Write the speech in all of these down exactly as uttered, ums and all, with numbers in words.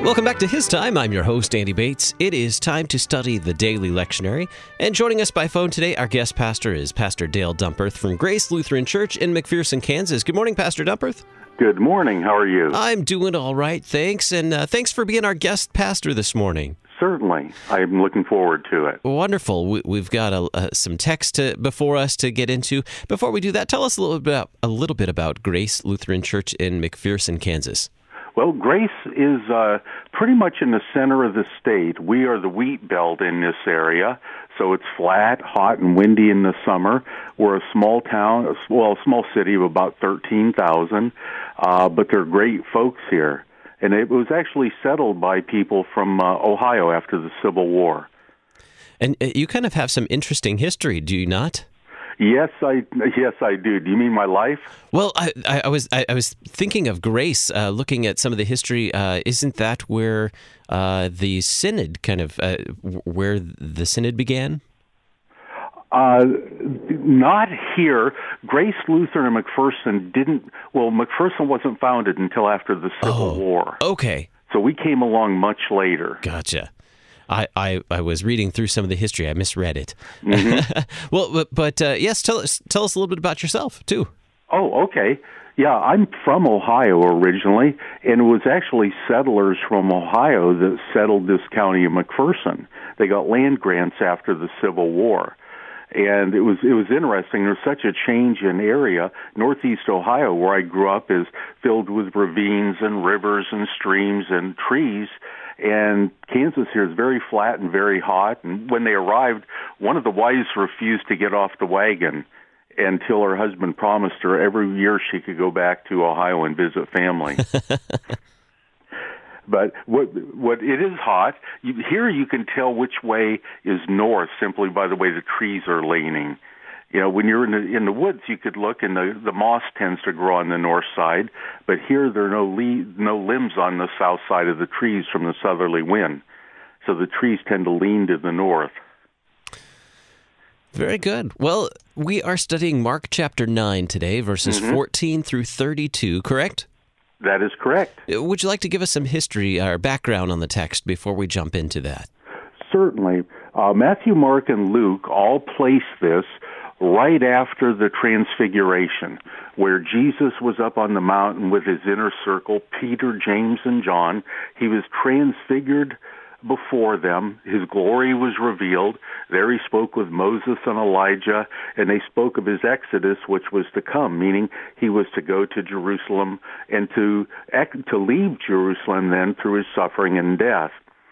Welcome back to His Time. I'm your host, Andy Bates. It is time to study the daily lectionary. And joining us by phone today, our guest pastor is Pastor Dale Dumperth from Grace Lutheran Church in McPherson, Kansas. Good morning, Pastor Dumperth. Good morning. How are you? I'm doing all right, thanks. And uh, thanks for being our guest pastor this morning. Certainly. I'm looking forward to it. Wonderful. We, we've got a, uh, some text to, before us to get into. Before we do that, tell us a little bit about, a little bit about Grace Lutheran Church in McPherson, Kansas. Well, Grace is uh, pretty much in the center of the state. We are the wheat belt in this area, so it's flat, hot, and windy in the summer. We're a small town, well, a small city of about thirteen thousand, uh, but they're great folks here. And it was actually settled by people from uh, Ohio after the Civil War. And uh, you kind of have some interesting history, do you not? Yes, I yes I do. Do you mean my life? Well, I, I, I was I, I was thinking of Grace, uh, looking at some of the history. Uh, isn't that where uh, the synod kind of uh, where the synod began? Uh, not here. Grace Lutheran and McPherson didn't. Well, McPherson wasn't founded until after the Civil oh, War. Okay, so we came along much later. Gotcha. I, I, I was reading through some of the history. I misread it. Mm-hmm. well, but, but uh, yes, tell us tell us a little bit about yourself too. Oh, okay. Yeah, I'm from Ohio originally, and it was actually settlers from Ohio that settled this county of McPherson. They got land grants after the Civil War. And it was it was interesting. There's such a change in area. Northeast Ohio, where I grew up, is filled with ravines and rivers and streams and trees. And Kansas here is very flat and very hot. And when they arrived, one of the wives refused to get off the wagon until her husband promised her every year she could go back to Ohio and visit family. But what what it is hot. You, here you can tell which way is north simply by the way the trees are leaning. You know, when you're in the in the woods, you could look, and the the moss tends to grow on the north side. But here there are no le- no limbs on the south side of the trees from the southerly wind, so the trees tend to lean to the north. Very good. Well, we are studying Mark chapter nine today, verses mm-hmm. fourteen through thirty-two. Correct? That is correct. Would you like to give us some history or background on the text before we jump into that? Certainly. Uh, Matthew, Mark, and Luke all place this right after the Transfiguration, where Jesus was up on the mountain with his inner circle, Peter, James, and John. He was transfigured before them. His glory was revealed. There he spoke with Moses and Elijah, and they spoke of his exodus, which was to come, meaning he was to go to Jerusalem and to to leave Jerusalem then through his suffering and death.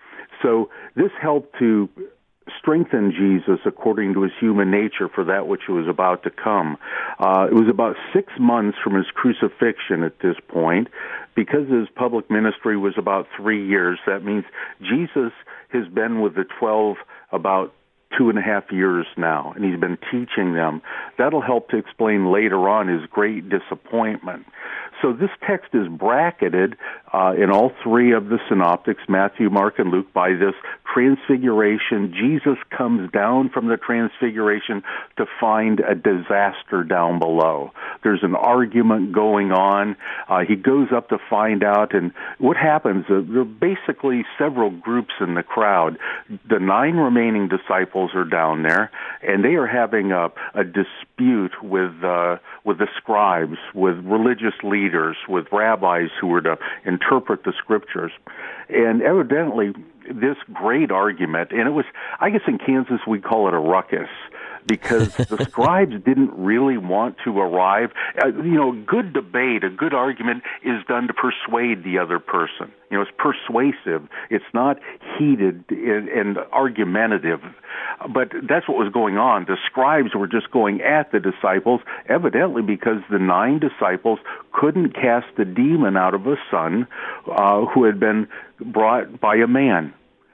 So this helped to strengthen Jesus according to his human nature for that which was about to come. Uh, it was about six months from his crucifixion at this point. Because his public ministry was about three years, that means Jesus has been with the twelve about two and a half years now, and he's been teaching them. That'll help to explain later on his great disappointment. So this text is bracketed uh, in all three of the synoptics, Matthew, Mark, and Luke, by this transfiguration. Jesus comes down from the transfiguration to find a disaster down below. There's an argument going on. Uh, he goes up to find out, and what happens, uh, there are basically several groups in the crowd. The nine remaining disciples are down there, and they are having a, a dispute with uh, with the scribes, with religious leaders, with rabbis who were to interpret the scriptures. And evidently, this great argument, and it was, I guess in Kansas we call it a ruckus, because the scribes didn't really want to arrive. Uh, you know, good debate, a good argument is done to persuade the other person. You know, it's persuasive. It's not heated and, and argumentative. But that's what was going on. The scribes were just going at the disciples, evidently because the nine disciples couldn't cast the demon out of a son uh, who had been brought by a man.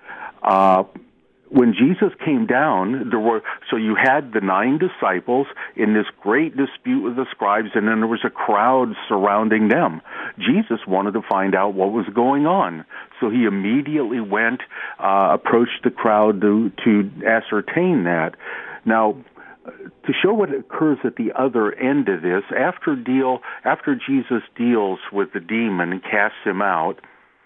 Uh When Jesus came down, there were so you had the nine disciples in this great dispute with the scribes, and then there was a crowd surrounding them. Jesus wanted to find out what was going on, so he immediately went, uh, approached the crowd to, to ascertain that. Now, to show what occurs at the other end of this, after deal after Jesus deals with the demon and casts him out,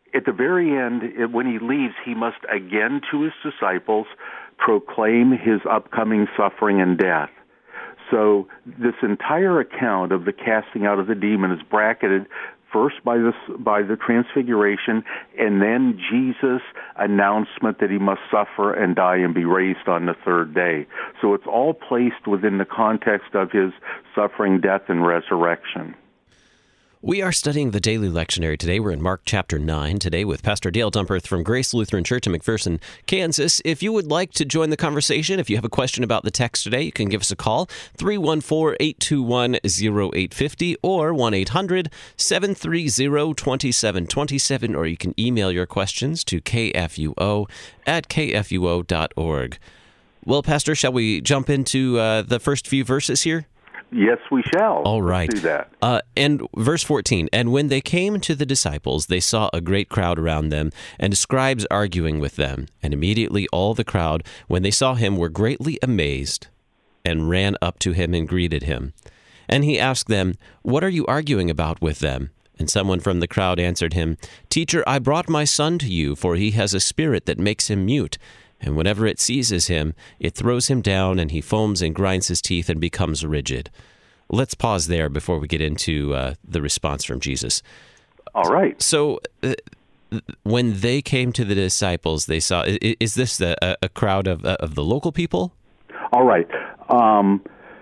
at the very end, it, when he leaves, he must again to his disciples proclaim his upcoming suffering and death. So this entire account of the casting out of the demon is bracketed first by the, by the transfiguration, and then Jesus' announcement that he must suffer and die and be raised on the third day. So it's all placed within the context of his suffering, death, and resurrection. We are studying the daily lectionary today. We're in Mark chapter nine today with Pastor Dale Dumperth from Grace Lutheran Church in McPherson, Kansas. If you would like to join the conversation, if you have a question about the text today, you can give us a call, three one four, eight two one, zero eight five zero or one eight hundred, seven three zero, two seven two seven, or you can email your questions to k f u o at k f u o dot org. Well, Pastor, shall we jump into uh, the first few verses here? Yes, we shall. All right. Let's do that. Uh, and verse fourteen, and when they came to the disciples, they saw a great crowd around them, and scribes arguing with them. And immediately all the crowd, when they saw him, were greatly amazed, and ran up to him and greeted him. And he asked them, what are you arguing about with them? And someone from the crowd answered him, Teacher, I brought my son to you, for he has a spirit that makes him mute. And whenever it seizes him, it throws him down, and he foams and grinds his teeth and becomes rigid. Let's pause there before we get into uh, the response from Jesus. All right. So uh, when they came to the disciples, they saw, is, is this a, a crowd of, of the local people? All right. Um,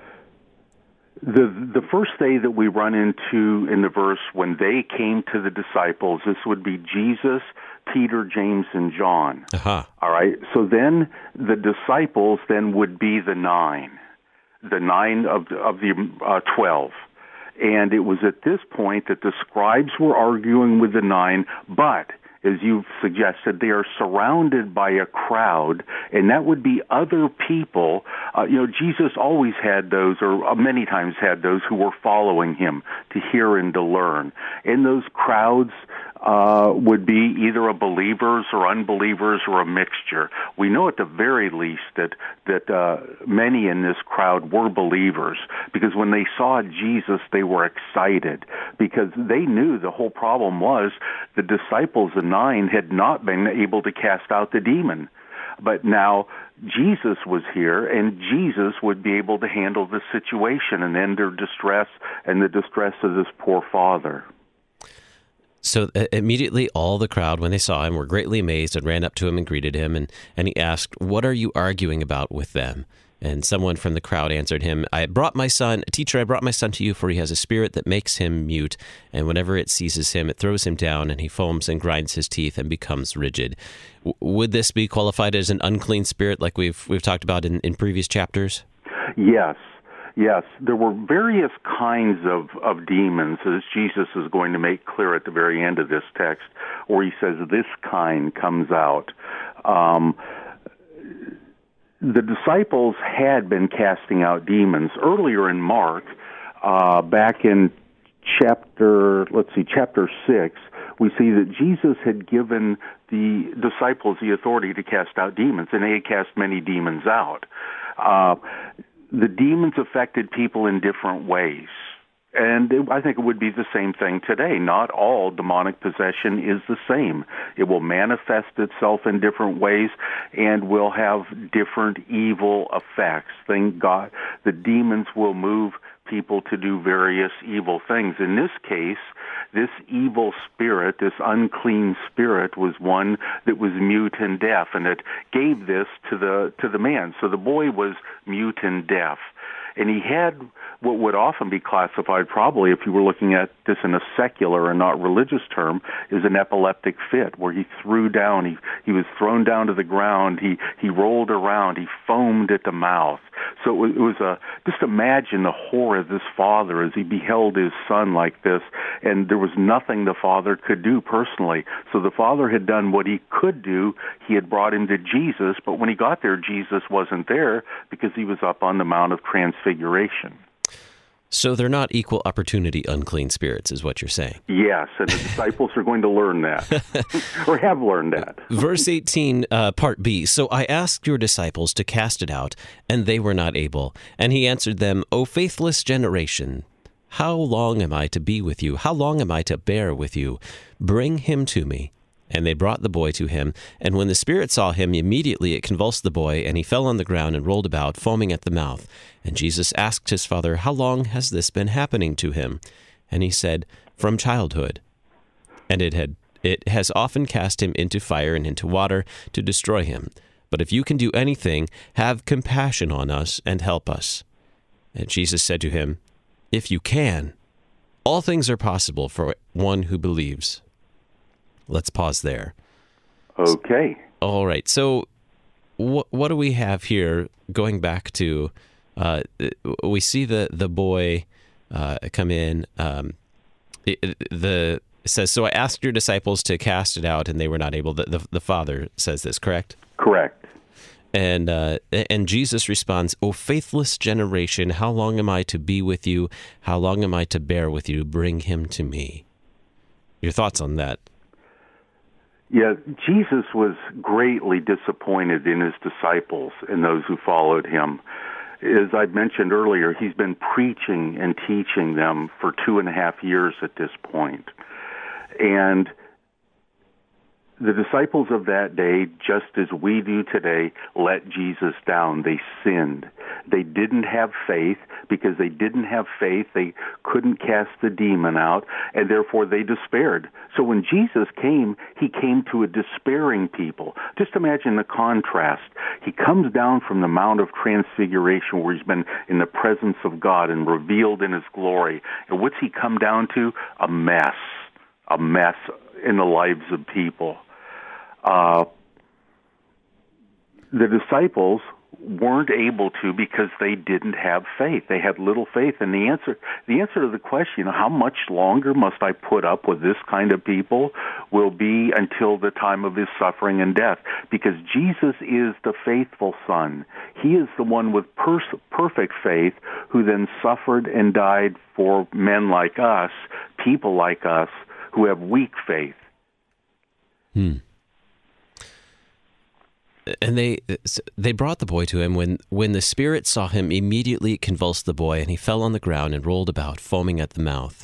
the the first day that we run into in the verse, when they came to the disciples, this would be Jesus, Peter, James, and John. Uh-huh. All right. So then the disciples then would be the nine, the nine of the, of the uh, twelve. And it was at this point that the scribes were arguing with the nine, but as you've suggested, they are surrounded by a crowd, and that would be other people. Uh, you know, Jesus always had those, or many times had those, who were following him to hear and to learn. And those crowds uh, would be either a believers or unbelievers or a mixture. We know at the very least that that uh, many in this crowd were believers, because when they saw Jesus, they were excited, because they knew the whole problem was the disciples, the nine, had not been able to cast out the demon. But now Jesus was here, and Jesus would be able to handle the situation and end their distress and the distress of this poor father. So uh, immediately all the crowd, when they saw him, were greatly amazed and ran up to him and greeted him. And, and he asked, what are you arguing about with them? And someone from the crowd answered him, I brought my son, teacher, I brought my son to you, for he has a spirit that makes him mute. And whenever it seizes him, it throws him down, and he foams and grinds his teeth and becomes rigid. W- would this be qualified as an unclean spirit like we've we've talked about in, in previous chapters? Yes. Yes, there were various kinds of, of demons, as Jesus is going to make clear at the very end of this text, where he says this kind comes out. Um, the disciples had been casting out demons. Earlier in Mark, uh, back in chapter, let's see, chapter six, we see that Jesus had given the disciples the authority to cast out demons, and they had cast many demons out. Uh, The demons affected people in different ways. And it, I think it would be the same thing today. Not all demonic possession is the same. It will manifest itself in different ways and will have different evil effects. Thank God the demons will move people to do various evil things. In this case, this evil spirit, this unclean spirit, was one that was mute and deaf, and it gave this to the to the man. So the boy was mute and deaf, and he had what would often be classified, probably if you were looking at this in a secular and not religious term, is an epileptic fit, where he threw down, he he was thrown down to the ground, he he rolled around, he foamed at the mouth. So it was, it was a, just imagine the horror of this father as he beheld his son like this, and there was nothing the father could do personally. So the father had done what he could do. He had brought him to Jesus, but when he got there, Jesus wasn't there because he was up on the Mount of Transfiguration. So they're not equal opportunity unclean spirits, is what you're saying. Yes, and the disciples are going to learn that, or have learned that. Verse eighteen, uh, part B. So I asked your disciples to cast it out, and they were not able. And he answered them, O faithless generation, how long am I to be with you? How long am I to bear with you? Bring him to me. And they brought the boy to him. And when the spirit saw him, immediately it convulsed the boy, and he fell on the ground and rolled about, foaming at the mouth. And Jesus asked his father, "How long has this been happening to him?" And he said, "From childhood. And it had it has often cast him into fire and into water to destroy him. But if you can do anything, have compassion on us and help us." And Jesus said to him, "If you can, all things are possible for one who believes." Let's pause there. Okay. All right. So wh- what do we have here? Going back to, uh, we see the, the boy uh, come in. Um, it, the it says, "So I asked your disciples to cast it out, and they were not able." The, the, the father says this, correct? Correct. And uh, and Jesus responds, "O faithless generation, how long am I to be with you? How long am I to bear with you? Bring him to me." Your thoughts on that? Yeah, Jesus was greatly disappointed in his disciples and those who followed him. As I mentioned earlier, he's been preaching and teaching them for two and a half years at this point. And the disciples of that day, just as we do today, let Jesus down. They sinned. They didn't have faith. Because they didn't have faith, they couldn't cast the demon out, and therefore they despaired. So when Jesus came, he came to a despairing people. Just imagine the contrast. He comes down from the Mount of Transfiguration, where he's been in the presence of God and revealed in his glory. And what's he come down to? A mess. A mess in the lives of people. Uh, the disciples weren't able to because they didn't have faith. They had little faith. And the answer the answer to the question, you know, how much longer must I put up with this kind of people, will be until the time of his suffering and death. Because Jesus is the faithful Son. He is the one with pers- perfect faith who then suffered and died for men like us, people like us, who have weak faith. Hmm. And they they brought the boy to him. When when the spirit saw him, immediately it convulsed the boy, and he fell on the ground and rolled about, foaming at the mouth.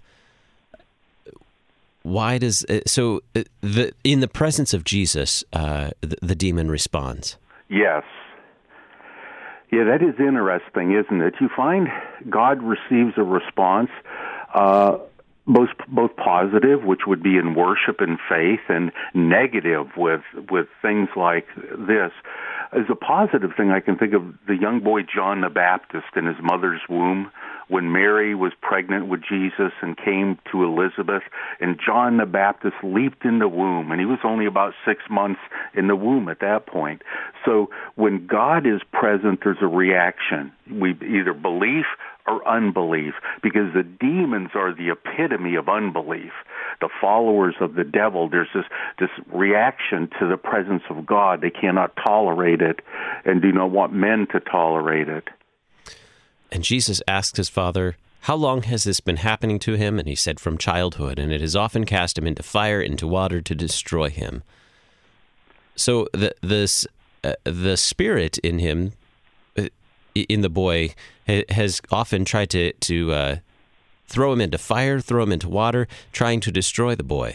Why does so the in the presence of Jesus, uh, the, the demon responds? Yes. Yeah, that is interesting, isn't it? You find God receives a response, uh, both both positive, which would be in worship and faith, and negative with with things like this. As a positive thing, I can think of the young boy John the Baptist in his mother's womb, when Mary was pregnant with Jesus and came to Elizabeth, and John the Baptist leaped in the womb, and he was only about six months in the womb at that point. So when God is present, there's a reaction. We either belief or unbelief, because the demons are the epitome of unbelief. The followers of the devil, there's this, this reaction to the presence of God. They cannot tolerate it and do not want men to tolerate it. And Jesus asked his father, "How long has this been happening to him?" And he said, "From childhood, and it has often cast him into fire, into water to destroy him." So the this uh, the spirit in him, uh, in the boy, ha- has often tried to to uh, throw him into fire, throw him into water, trying to destroy the boy.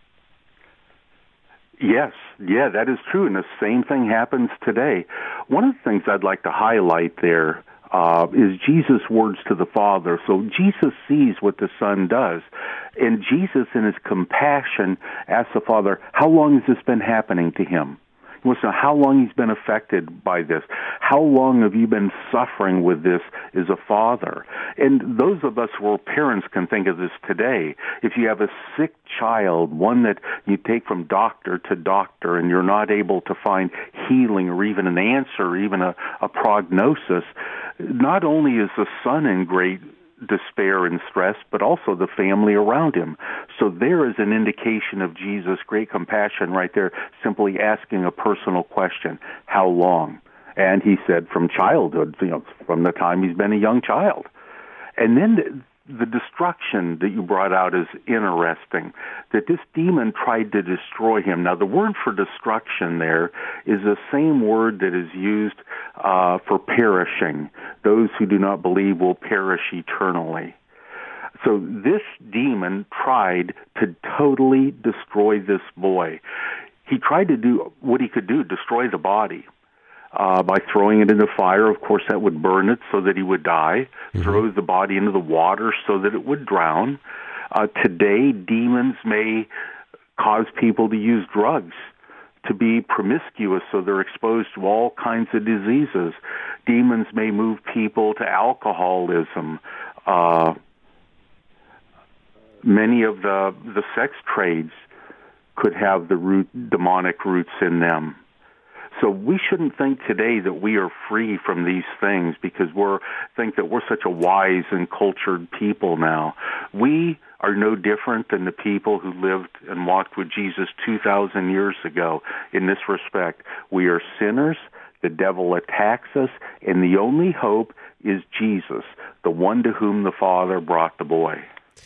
Yes, yeah, that is true, and the same thing happens today. One of the things I'd like to highlight there uh, is Jesus' words to the Father. So Jesus sees what the Son does, and Jesus, in his compassion, asks the Father, "How long has this been happening to him?" He wants to know how long he's been affected by this. How long have you been suffering with this as a father? And those of us who are parents can think of this today. If you have a sick child, one that you take from doctor to doctor, and you're not able to find healing or even an answer or even a, a prognosis, not only is the son in great despair and stress, but also the family around him. So there is an indication of Jesus' great compassion right there, simply asking a personal question, how long? And he said from childhood, you know, from the time he's been a young child. And then the, the destruction that you brought out is interesting, that this demon tried to destroy him. Now, the word for destruction there is the same word that is used uh, for perishing. Those who do not believe will perish eternally. So this demon tried to totally destroy this boy. He tried to do what he could do, destroy the body. Uh, by throwing it in the fire, of course, that would burn it so that he would die. Mm-hmm. Throw the body into the water so that it would drown. Uh, today, demons may cause people to use drugs, to be promiscuous so they're exposed to all kinds of diseases. Demons may move people to alcoholism. Uh, many of the, the sex trades could have the root, demonic roots in them. So we shouldn't think today that we are free from these things because we think that we're such a wise and cultured people now. We are no different than the people who lived and walked with Jesus two thousand years ago in this respect. We are sinners, the devil attacks us, and the only hope is Jesus, the one to whom the Father brought the boy.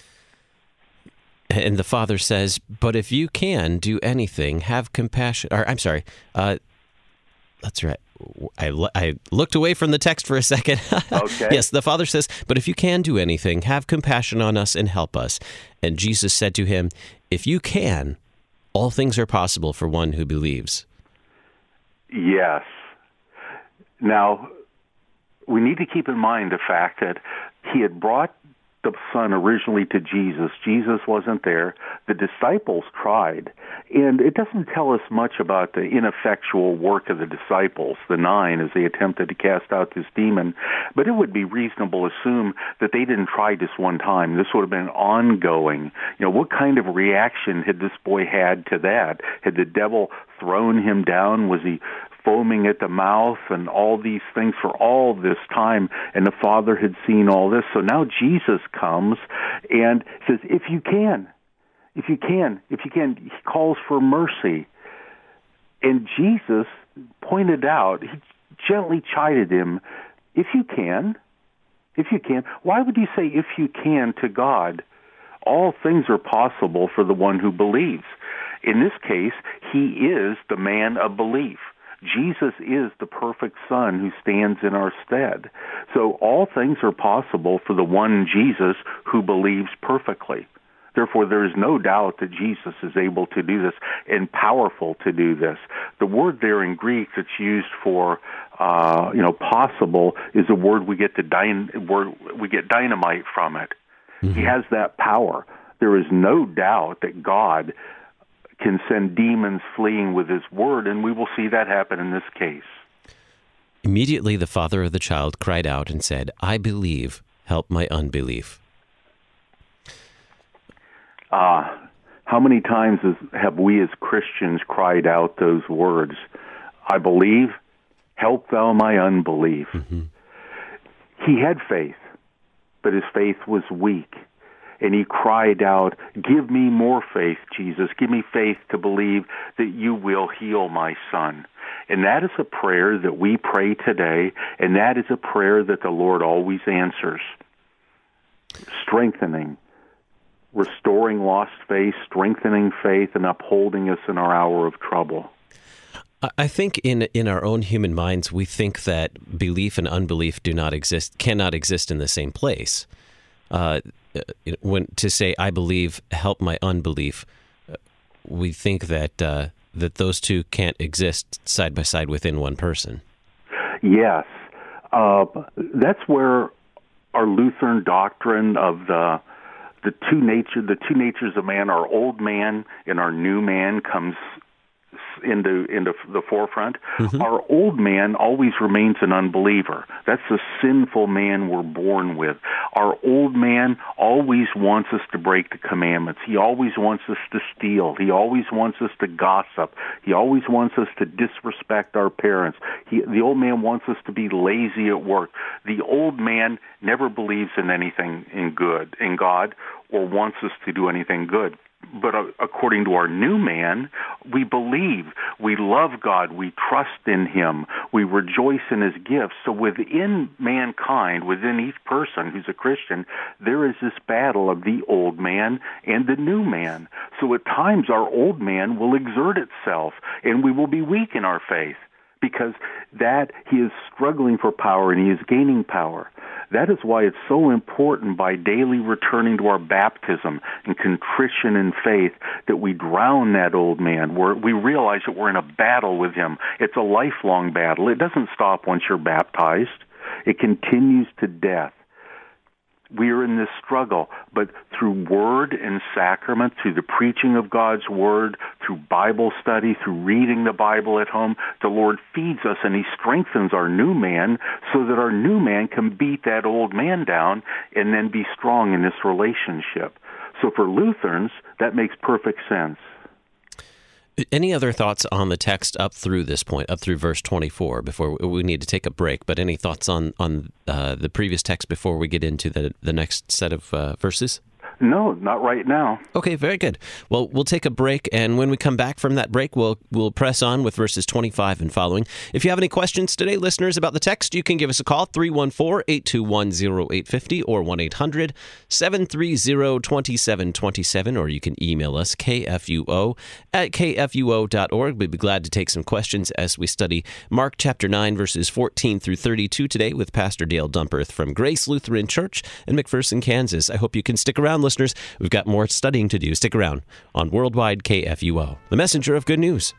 And the Father says, but if you can do anything, have compassion. Or I'm sorry, uh, that's right. I, I looked away from the text for a second. Okay. Yes, the Father says, but if you can do anything, have compassion on us and help us. And Jesus said to him, if you can, all things are possible for one who believes. Yes. Now, we need to keep in mind the fact that he had brought the son originally to Jesus. Jesus wasn't there. The disciples tried. And it doesn't tell us much about the ineffectual work of the disciples, the nine, as they attempted to cast out this demon. But it would be reasonable to assume that they didn't try this one time. This would have been ongoing. You know, what kind of reaction had this boy had to that? Had the devil thrown him down? Was he foaming at the mouth and all these things for all this time? And the Father had seen all this. So now Jesus comes and says, if you can, if you can, if you can, he calls for mercy. And Jesus pointed out, he gently chided him, if you can, if you can. Why would you say if you can to God? All things are possible for the one who believes. In this case, he is the man of belief. Jesus is the perfect Son who stands in our stead. So all things are possible for the one Jesus who believes perfectly. Therefore, there is no doubt that Jesus is able to do this and powerful to do this. The word there in Greek that's used for, uh, you know, possible is a word we get the dyn- word we get dynamite from it. Mm-hmm. He has that power. There is no doubt that God can send demons fleeing with his word, and we will see that happen in this case. Immediately the father of the child cried out and said, I believe, help my unbelief. Ah, uh, how many times is, have we as Christians cried out those words? I believe, help thou my unbelief. Mm-hmm. He had faith, but his faith was weak. And he cried out, give me more faith, Jesus. Give me faith to believe that you will heal my son. And that is a prayer that we pray today, and that is a prayer that the Lord always answers. Strengthening, restoring lost faith, strengthening faith, and upholding us in our hour of trouble. I think in in our own human minds, we think that belief and unbelief do not exist, cannot exist in the same place. Uh, when to say I believe, help my unbelief, we think that uh, that those two can't exist side by side within one person. Yes, uh, that's where our Lutheran doctrine of the the two nature the two natures of man, our old man and our new man, comes into into the forefront. Mm-hmm. Our old man always remains an unbeliever. That's the sinful man we're born with. Our old man always wants us to break the commandments. He always wants us to steal. He always wants us to gossip. He always wants us to disrespect our parents. He, the old man wants us to be lazy at work. The old man never believes in anything in good, in God, or wants us to do anything good. But uh, according to our new man, we believe, we love God, we trust in him, we rejoice in his gifts. So within mankind, within each person who's a Christian, there is this battle of the old man and the new man. So at times our old man will exert itself, and we will be weak in our faith, because that he is struggling for power and he is gaining power. That is why it's so important by daily returning to our baptism and contrition and faith that we drown that old man. We're, we realize that we're in a battle with him. It's a lifelong battle. It doesn't stop once you're baptized. It continues to death. We are in this struggle, but through word and sacrament, through the preaching of God's word, through Bible study, through reading the Bible at home, the Lord feeds us and he strengthens our new man so that our new man can beat that old man down and then be strong in this relationship. So for Lutherans, that makes perfect sense. Any other thoughts on the text up through this point, up through verse twenty-four, before we need to take a break? But any thoughts on, on uh, the previous text before we get into the, the next set of uh, verses? No, not right now. Okay, very good. Well, we'll take a break, and when we come back from that break, we'll we'll press on with verses twenty-five and following. If you have any questions today, listeners, about the text, you can give us a call, three one four, eight two one, zero eight five zero or one eight hundred, seven three zero, two seven two seven, or you can email us, k f u o at k f u o dot org. We'd be glad to take some questions as we study Mark chapter nine, verses fourteen through thirty-two today with Pastor Dale Dumperth from Grace Lutheran Church in McPherson, Kansas. I hope you can stick around, listeners. We've got more studying to do. Stick around on Worldwide K F U O, the messenger of good news.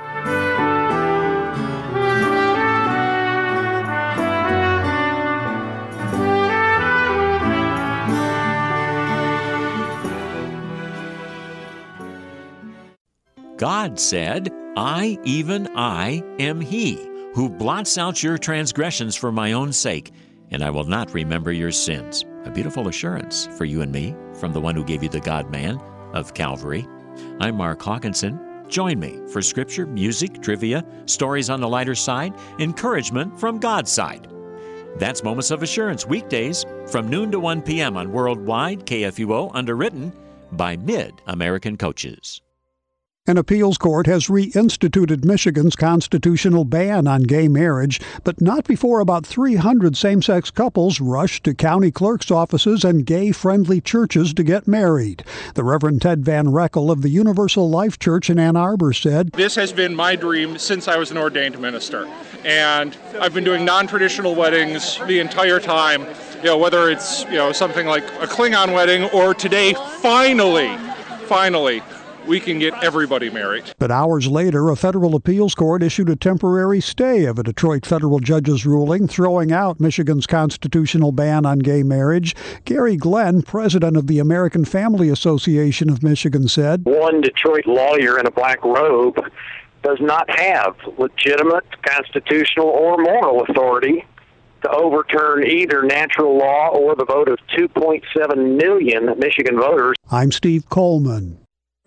God said, I, even I, am He, who blots out your transgressions for my own sake, and I will not remember your sins. A beautiful assurance for you and me from the one who gave you the God-man of Calvary. I'm Mark Hawkinson. Join me for scripture, music, trivia, stories on the lighter side, encouragement from God's side. That's Moments of Assurance, weekdays from noon to one p.m. on Worldwide K F U O, underwritten by Mid-American Coaches. An appeals court has reinstituted Michigan's constitutional ban on gay marriage, but not before about three hundred same-sex couples rushed to county clerk's offices and gay-friendly churches to get married. The Reverend Ted Van Reckel of the Universal Life Church in Ann Arbor said, "This has been my dream since I was an ordained minister, and I've been doing non-traditional weddings the entire time, you know, whether it's, you know, something like a Klingon wedding or today, finally, finally, we can get everybody married." But hours later, a federal appeals court issued a temporary stay of a Detroit federal judge's ruling, throwing out Michigan's constitutional ban on gay marriage. Gary Glenn, president of the American Family Association of Michigan, said, "One Detroit lawyer in a black robe does not have legitimate constitutional or moral authority to overturn either natural law or the vote of two point seven million Michigan voters." I'm Steve Coleman.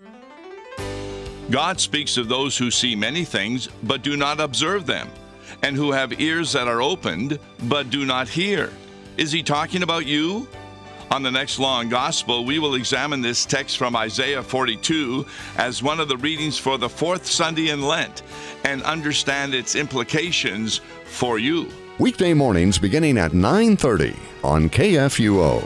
God speaks of those who see many things, but do not observe them, and who have ears that are opened, but do not hear. Is he talking about you? On the next Law and Gospel, we will examine this text from Isaiah forty-two as one of the readings for the fourth Sunday in Lent, and understand its implications for you. Weekday mornings beginning at nine thirty on K F U O.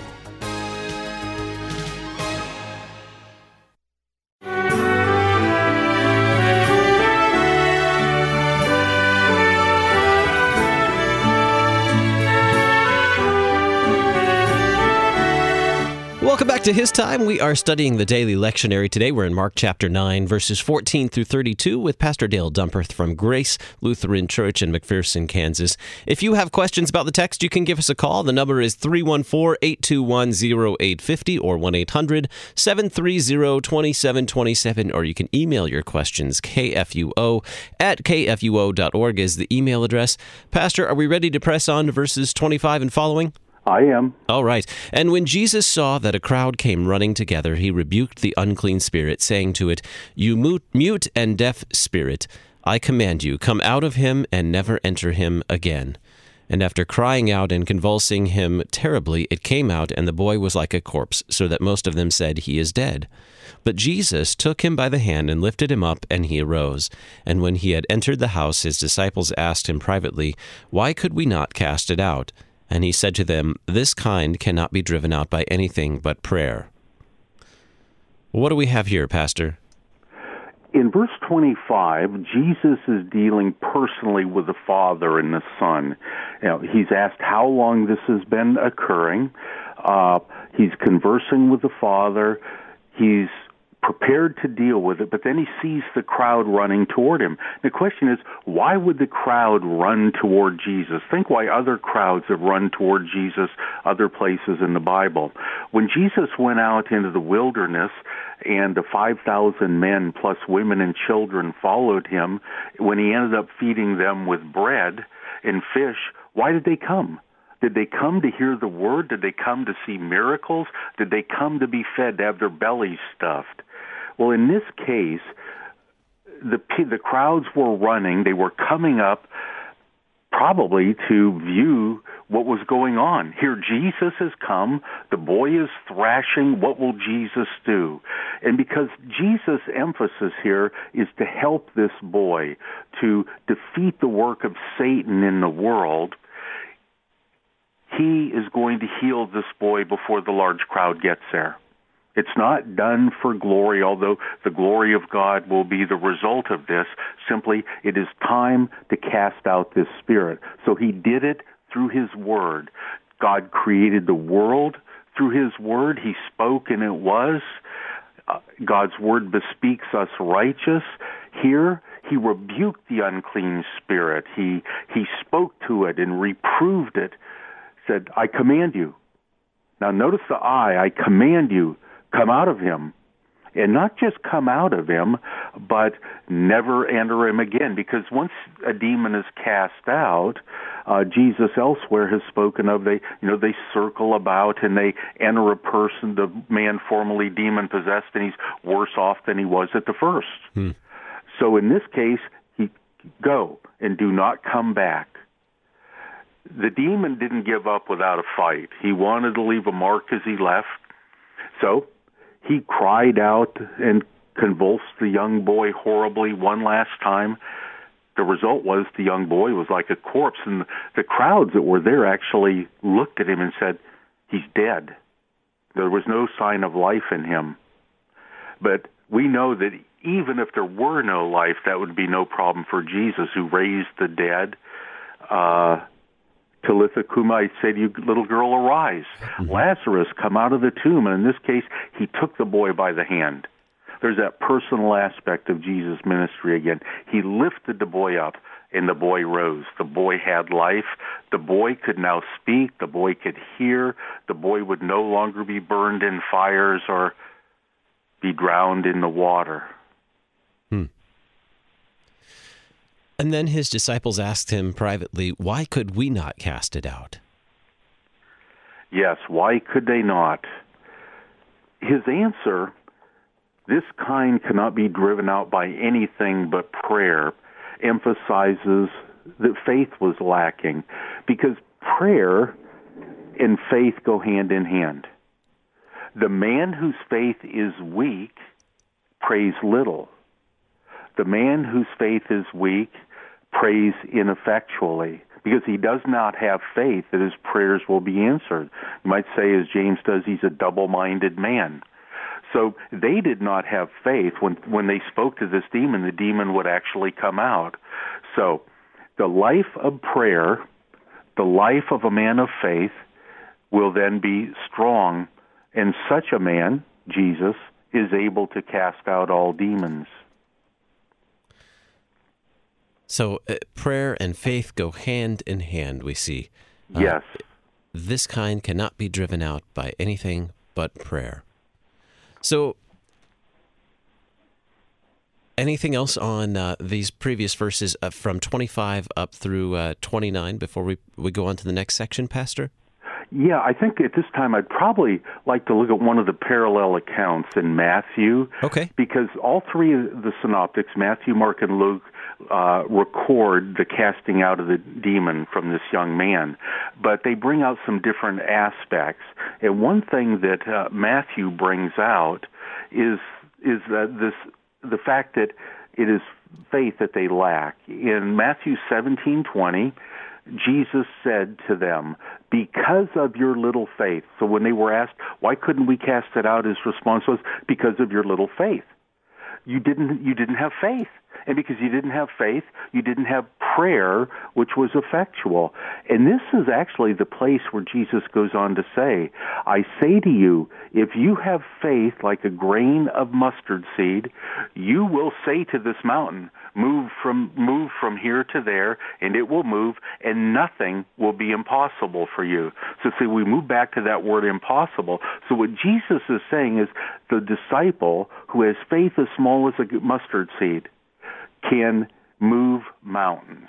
Welcome back to His Time. We are studying the daily lectionary today. We're in Mark chapter nine, verses fourteen through thirty-two with Pastor Dale Dumperth from Grace Lutheran Church in McPherson, Kansas. If you have questions about the text, you can give us a call. The number is three one four, eight two one, zero eight five zero or one eight hundred, seven three zero, two seven two seven, or you can email your questions. K F U O at k f u o dot org is the email address. Pastor, are we ready to press on to verses twenty-five and following? I am. All right. And when Jesus saw that a crowd came running together, he rebuked the unclean spirit, saying to it, "You mute and deaf spirit, I command you, come out of him and never enter him again." And after crying out and convulsing him terribly, it came out, and the boy was like a corpse, so that most of them said, "He is dead." But Jesus took him by the hand and lifted him up, and he arose. And when he had entered the house, his disciples asked him privately, "Why could we not cast it out?" And he said to them, "This kind cannot be driven out by anything but prayer." What do we have here, Pastor? in verse twenty-five, Jesus is dealing personally with the Father and the Son. You know, he's asked how long this has been occurring. Uh, he's conversing with the Father. He's prepared to deal with it, but then he sees the crowd running toward him. The question is, why would the crowd run toward Jesus? Think why other crowds have run toward Jesus other places in the Bible. When Jesus went out into the wilderness and the five thousand men plus women and children followed him, when he ended up feeding them with bread and fish, why did they come? Did they come to hear the word? Did they come to see miracles? Did they come to be fed, to have their bellies stuffed? Well, in this case, the the crowds were running. They were coming up probably to view what was going on. Here Jesus has come. The boy is thrashing. What will Jesus do? And because Jesus' emphasis here is to help this boy, to defeat the work of Satan in the world, he is going to heal this boy before the large crowd gets there. It's not done for glory, although the glory of God will be the result of this. Simply, it is time to cast out this spirit. So he did it through his word. God created the world through his word. He spoke and it was. Uh, God's word bespeaks us righteous. Here, he rebuked the unclean spirit. He, he spoke to it and reproved it. Said, I command you. Now notice the I, I command you. Come out of him. And not just come out of him, but never enter him again. Because once a demon is cast out, uh, Jesus elsewhere has spoken of they, you know, they circle about and they enter a person, the man formerly demon-possessed, and he's worse off than he was at the first. Hmm. So in this case, he go and do not come back. The demon didn't give up without a fight. He wanted to leave a mark as he left. So he cried out and convulsed the young boy horribly one last time. The result was the young boy was like a corpse, and the crowds that were there actually looked at him and said, he's dead. There was no sign of life in him. But we know that even if there were no life, that would be no problem for Jesus, who raised the dead. Uh, Talitha Kuma, I say to you, little girl, arise. Mm-hmm. Lazarus, come out of the tomb. And in this case, he took the boy by the hand. There's that personal aspect of Jesus' ministry again. He lifted the boy up, and the boy rose. The boy had life. The boy could now speak. The boy could hear. The boy would no longer be burned in fires or be drowned in the water. Hmm. And then his disciples asked him privately, why could we not cast it out? Yes, why could they not? His answer, this kind cannot be driven out by anything but prayer, emphasizes that faith was lacking, because prayer and faith go hand in hand. The man whose faith is weak prays little. The man whose faith is weak prays ineffectually, because he does not have faith that his prayers will be answered. You might say, as James does, he's a double-minded man. So they did not have faith. When, when they spoke to this demon, the demon would actually come out. So the life of prayer, the life of a man of faith, will then be strong, and such a man, Jesus, is able to cast out all demons. So uh, prayer and faith go hand in hand, we see. Uh, yes. This kind cannot be driven out by anything but prayer. So anything else on uh, these previous verses uh, from twenty-five up through uh, twenty-nine before we, we go on to the next section, Pastor? Yeah, I think at this time I'd probably like to look at one of the parallel accounts in Matthew. Okay. Because all three of the synoptics, Matthew, Mark, and Luke, uh, record the casting out of the demon from this young man. But they bring out some different aspects. And one thing that uh, Matthew brings out is is that this the fact that it is faith that they lack. In Matthew seventeen twenty, Jesus said to them, because of your little faith. So when they were asked, why couldn't we cast it out, his response was, because of your little faith. you didn't you didn't have faith. And because you didn't have faith, you didn't have prayer, which was effectual. And this is actually the place where Jesus goes on to say, I say to you, if you have faith like a grain of mustard seed, you will say to this mountain, move from move from here to there, and it will move, and nothing will be impossible for you. So see, we move back to that word impossible. So what Jesus is saying is the disciple who has faith as small as a mustard seed can move mountains.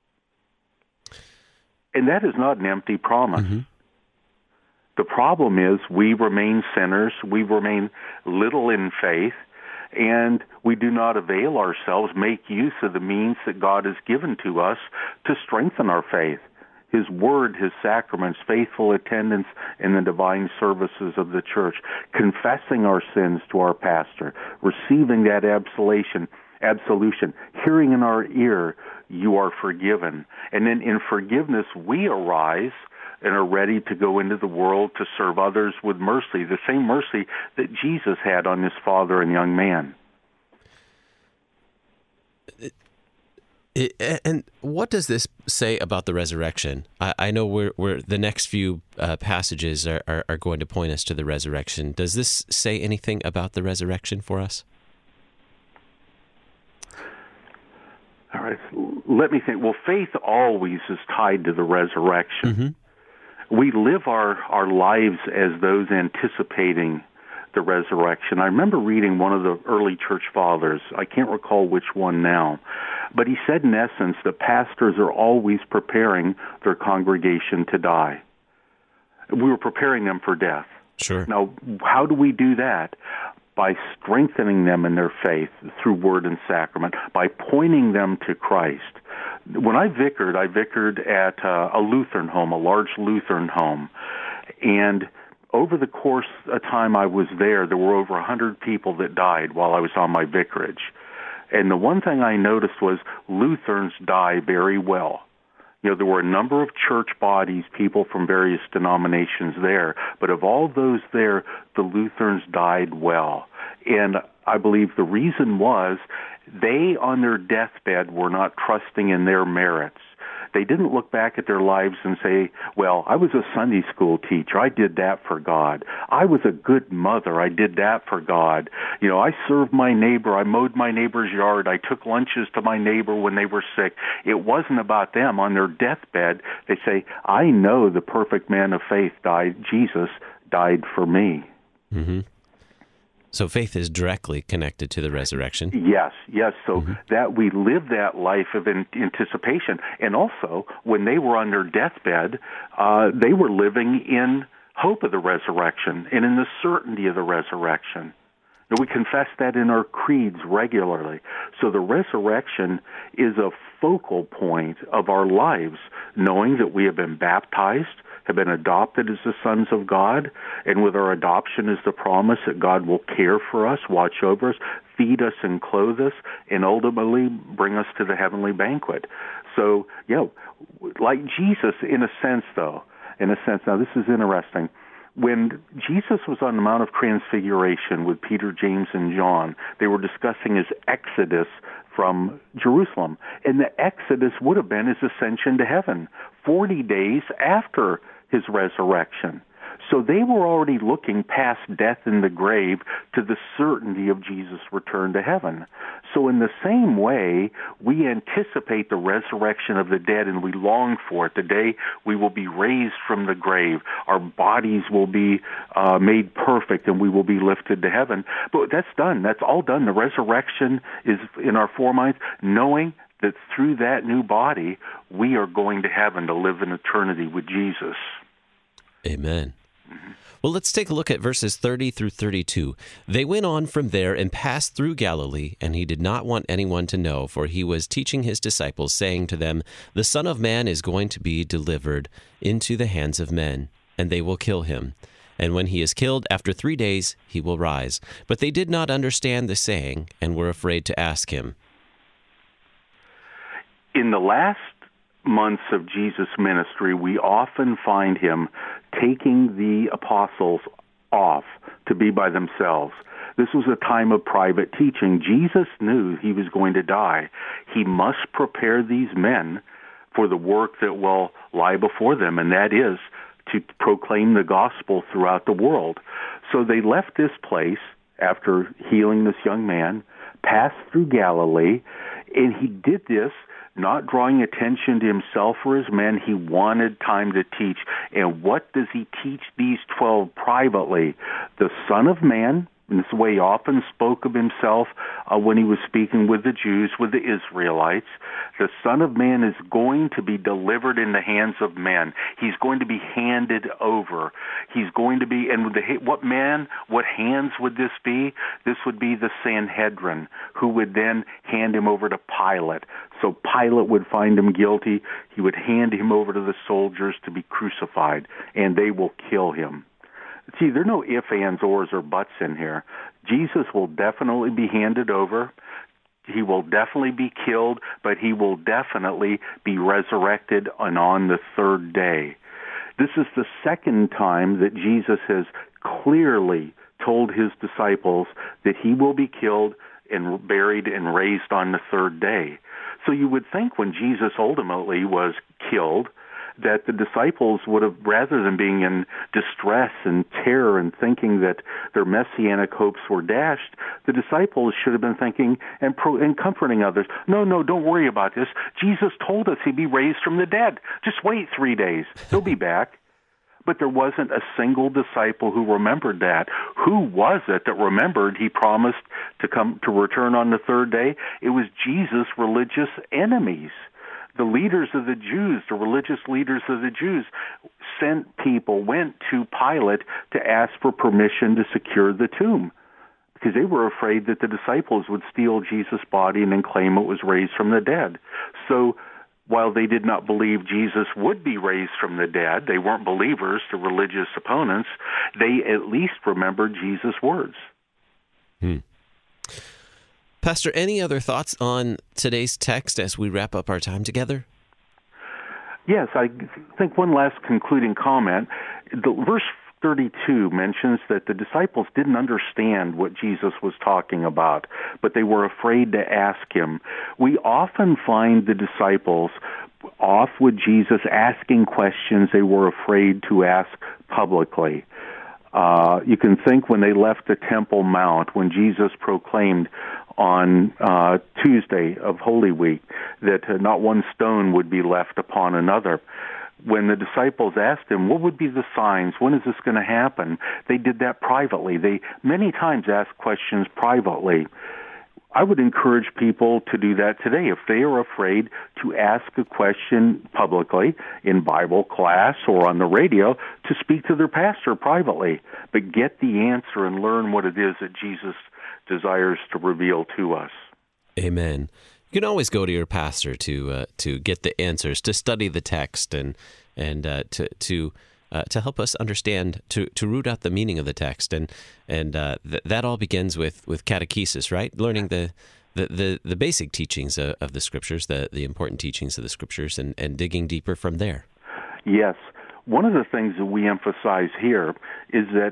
And that is not an empty promise. Mm-hmm. The problem is we remain sinners, we remain little in faith, and we do not avail ourselves, make use of the means that God has given to us to strengthen our faith. His word, his sacraments, faithful attendance in the divine services of the church, confessing our sins to our pastor, receiving that absolution, absolution, hearing in our ear, you are forgiven. And then in forgiveness, we arise and are ready to go into the world to serve others with mercy, the same mercy that Jesus had on his father and young man. It, and what does this say about the resurrection? I, I know we're, we're the next few uh, passages are, are, are going to point us to the resurrection. Does this say anything about the resurrection for us? All right, let me think. Well, faith always is tied to the resurrection. Mm-hmm. We live our, our lives as those anticipating the resurrection. I remember reading one of the early church fathers, I can't recall which one now, but he said in essence that pastors are always preparing their congregation to die. We were preparing them for death. Sure. Now, how do we do that? By strengthening them in their faith through word and sacrament, by pointing them to Christ. When I vicared, I vicared at uh, a Lutheran home, a large Lutheran home, and over the course of time I was there, there were over one hundred people that died while I was on my vicarage. And the one thing I noticed was Lutherans die very well. You know, there were a number of church bodies, people from various denominations there, but of all those there, the Lutherans died well. And I believe the reason was they, on their deathbed, were not trusting in their merits. They didn't look back at their lives and say, well, I was a Sunday school teacher. I did that for God. I was a good mother. I did that for God. You know, I served my neighbor. I mowed my neighbor's yard. I took lunches to my neighbor when they were sick. It wasn't about them. On their deathbed, they say, I know the perfect man of faith died. Jesus died for me. Mm-hmm. So faith is directly connected to the resurrection. Yes, yes. So mm-hmm. that we live that life of in, anticipation. And also, when they were on their deathbed, uh, they were living in hope of the resurrection and in the certainty of the resurrection. And we confess that in our creeds regularly. So the resurrection is a focal point of our lives, knowing that we have been baptized, have been adopted as the sons of God, and with our adoption is the promise that God will care for us, watch over us, feed us and clothe us, and ultimately bring us to the heavenly banquet. So, yeah, like Jesus, in a sense, though, in a sense, now this is interesting. When Jesus was on the Mount of Transfiguration with Peter, James, and John, they were discussing his exodus from Jerusalem. And the exodus would have been his ascension to heaven, forty days after his resurrection. So they were already looking past death in the grave to the certainty of Jesus' return to heaven. So in the same way, we anticipate the resurrection of the dead and we long for it. The day we will be raised from the grave, our bodies will be uh, made perfect and we will be lifted to heaven. But that's done. That's all done. The resurrection is in our foreminds, knowing that through that new body, we are going to heaven to live in eternity with Jesus. Amen. Well, let's take a look at verses thirty through thirty-two. They went on from there and passed through Galilee, and he did not want anyone to know, for he was teaching his disciples, saying to them, the Son of Man is going to be delivered into the hands of men, and they will kill him. And when he is killed, after three days he will rise. But they did not understand the saying, and were afraid to ask him. In the last months of Jesus' ministry, we often find him taking the apostles off to be by themselves. This was a time of private teaching. Jesus knew he was going to die. He must prepare these men for the work that will lie before them, and that is to proclaim the gospel throughout the world. So they left this place after healing this young man, passed through Galilee, and he did this not drawing attention to himself or his men. He wanted time to teach. And what does he teach these twelve privately? The Son of Man, and this is the way he often spoke of himself uh, when he was speaking with the Jews, with the Israelites. The Son of Man is going to be delivered in the hands of men. He's going to be handed over. He's going to be, and with the, what man, what hands would this be? This would be the Sanhedrin, who would then hand him over to Pilate. So Pilate would find him guilty. He would hand him over to the soldiers to be crucified, and they will kill him. See, there are no ifs, ands, ors, or buts in here. Jesus will definitely be handed over. He will definitely be killed, but he will definitely be resurrected and on the third day. This is the second time that Jesus has clearly told his disciples that he will be killed and buried and raised on the third day. So you would think when Jesus ultimately was killed, that the disciples would have, rather than being in distress and terror and thinking that their messianic hopes were dashed, the disciples should have been thinking and, pro- and comforting others, no, no, don't worry about this. Jesus told us he'd be raised from the dead. Just wait three days. He'll be back. But there wasn't a single disciple who remembered that. Who was it that remembered he promised to come to return on the third day? It was Jesus' religious enemies. The leaders of the Jews, the religious leaders of the Jews, sent people, went to Pilate to ask for permission to secure the tomb, because they were afraid that the disciples would steal Jesus' body and then claim it was raised from the dead. So while they did not believe Jesus would be raised from the dead, they weren't believers, the religious opponents, they at least remembered Jesus' words. Hmm. Pastor, any other thoughts on today's text as we wrap up our time together? Yes, I think one last concluding comment. The verse thirty-two mentions that the disciples didn't understand what Jesus was talking about, but they were afraid to ask him. We often find the disciples off with Jesus asking questions they were afraid to ask publicly. Uh, you can think when they left the Temple Mount, when Jesus proclaimed on uh, Tuesday of Holy Week that uh, not one stone would be left upon another. When the disciples asked him, what would be the signs? When is this going to happen? They did that privately. They many times asked questions privately. I would encourage people to do that today. If they are afraid to ask a question publicly in Bible class or on the radio, to speak to their pastor privately, but get the answer and learn what it is that Jesus desires to reveal to us. Amen. You can always go to your pastor to uh, to get the answers, to study the text, and and uh, to to uh, to help us understand, to, to root out the meaning of the text, and and uh, th- that all begins with, with catechesis, right? Learning the the, the, the basic teachings of, of the Scriptures, the, the important teachings of the Scriptures, and, and digging deeper from there. Yes. One of the things that we emphasize here is that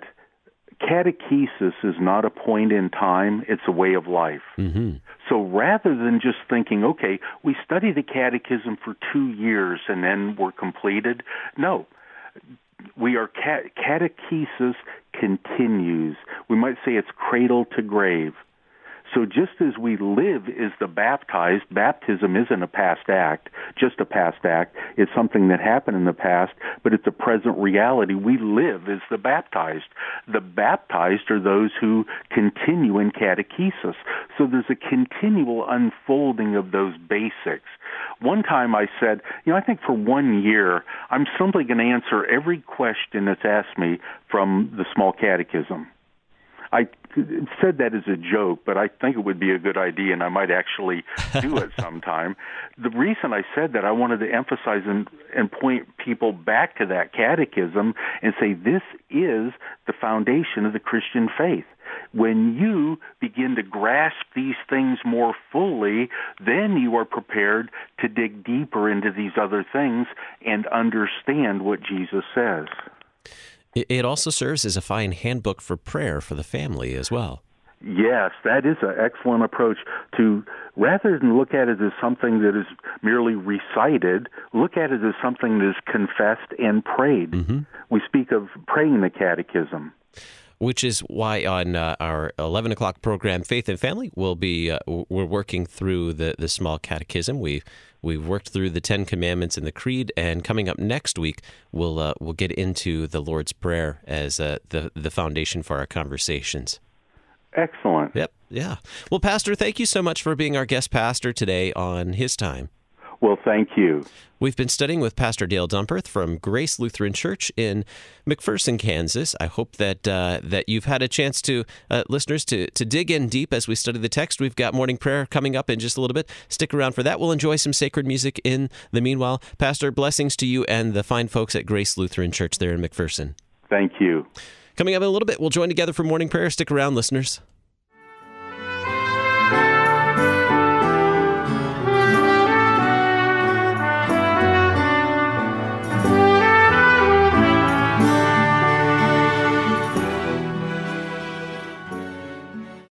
catechesis is not a point in time, it's a way of life. Mm-hmm. So rather than just thinking, okay, we study the catechism for two years and then we're completed, no. We are, catechesis continues. We might say it's cradle to grave. So just as we live as the baptized, baptism isn't a past act, just a past act. It's something that happened in the past, but it's a present reality. We live as the baptized. The baptized are those who continue in catechesis. So there's a continual unfolding of those basics. One time I said, you know, I think for one year, I'm simply going to answer every question that's asked me from the small catechism. I said that as a joke, but I think it would be a good idea, and I might actually do it sometime. The reason I said that, I wanted to emphasize and, and point people back to that catechism and say this is the foundation of the Christian faith. When you begin to grasp these things more fully, then you are prepared to dig deeper into these other things and understand what Jesus says. It also serves as a fine handbook for prayer for the family as well. Yes, that is an excellent approach to, rather than look at it as something that is merely recited, look at it as something that is confessed and prayed. Mm-hmm. We speak of praying the catechism. Which is why on uh, our eleven o'clock program, Faith and Family, we'll be uh, we're working through the, the small catechism. We we've worked through the Ten Commandments and the Creed, and coming up next week, we'll uh, we'll get into the Lord's Prayer as uh, the the foundation for our conversations. Excellent. Yep. Yeah. Well, Pastor, thank you so much for being our guest pastor today on His Time. Well, thank you. We've been studying with Pastor Dale Dumperth from Grace Lutheran Church in McPherson, Kansas. I hope that uh, that you've had a chance to, uh, listeners, to, to dig in deep as we study the text. We've got morning prayer coming up in just a little bit. Stick around for that. We'll enjoy some sacred music in the meanwhile. Pastor, blessings to you and the fine folks at Grace Lutheran Church there in McPherson. Thank you. Coming up in a little bit, we'll join together for morning prayer. Stick around, listeners.